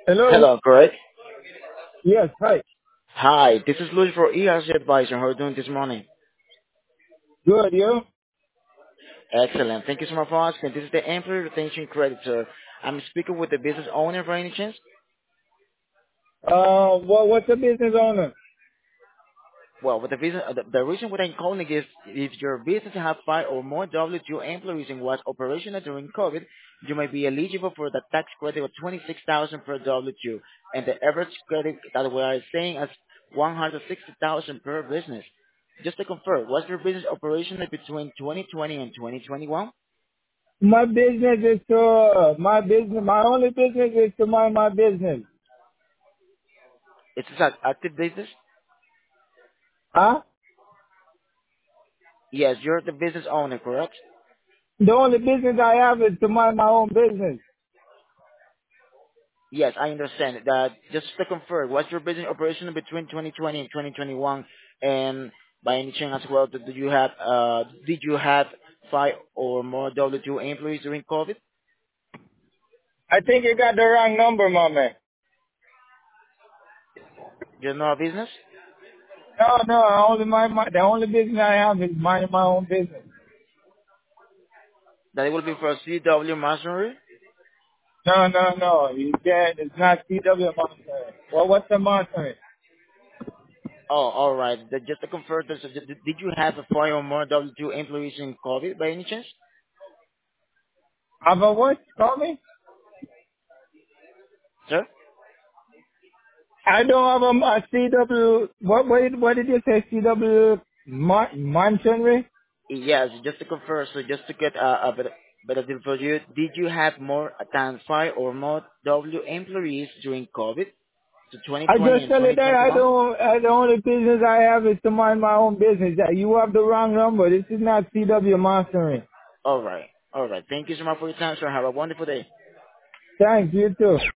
Hello? Hello, correct? Yes, hi. Hi, this is Luis for ERC Advisor. How are you doing this morning? Good, you? Excellent. Thank you so much for asking. This is the Employee Retention Credit, sir. I'm speaking with the business owner by any chance? What's the business owner? Well, with the business, the reason why I'm calling is if your business have 5 or more W2 employees and was operational during COVID, you may be eligible for the tax credit of 26,000 per W2, and the average credit that we are saying is 160,000 per business. Just to confirm, was your business operational between 2020 and 2021? My business is to, my only business is to mind my business. It's an active business? Huh? Yes, you're the business owner, correct? The only business I have is to mind my own business. Yes, I understand that. Just to confirm, was your business operational between 2020 and 2021? And by any chance as well, did you have 5 or more W2 employees during COVID? I think you got the wrong number, my man. General business? No, the only business I have is minding my own business. That it will be for CW Masonry? No. You said it's not CW monitoring. Well, what's the monitoring? Oh, all right. Just to confirm, did you have a 5 or more W2 employees in COVID by any chance, Have a what? Call me? sir? I don't have a CW, what did you say, CW monitoring? Yes, just to confirm, so just to get a better deal for you, did you have more than 5 or more W employees during COVID, so I 2020 just and tell you that 2021? the only business I have is to mind my own business. That you have the wrong number. This is not CW monitoring. All right. All right. Thank you so much for your time, sir. Have a wonderful day. Thanks, you too.